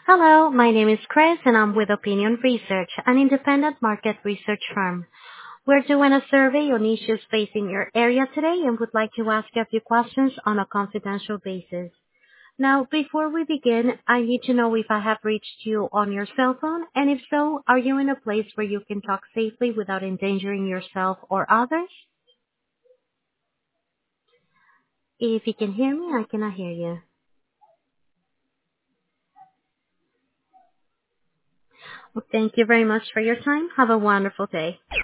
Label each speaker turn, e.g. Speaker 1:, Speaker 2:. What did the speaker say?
Speaker 1: Hello, my name is Chris and I'm with Opinion Research, an independent market research firm. We're doing a survey on issues facing your area today and would like to ask you a few questions on a confidential basis. Now, before we begin, I need to know if I have reached you on your cell phone, and if so, are you in a place where you can talk safely without endangering yourself or others? If you can hear me, I cannot hear you. Well, thank you very much for your time. Have a wonderful day.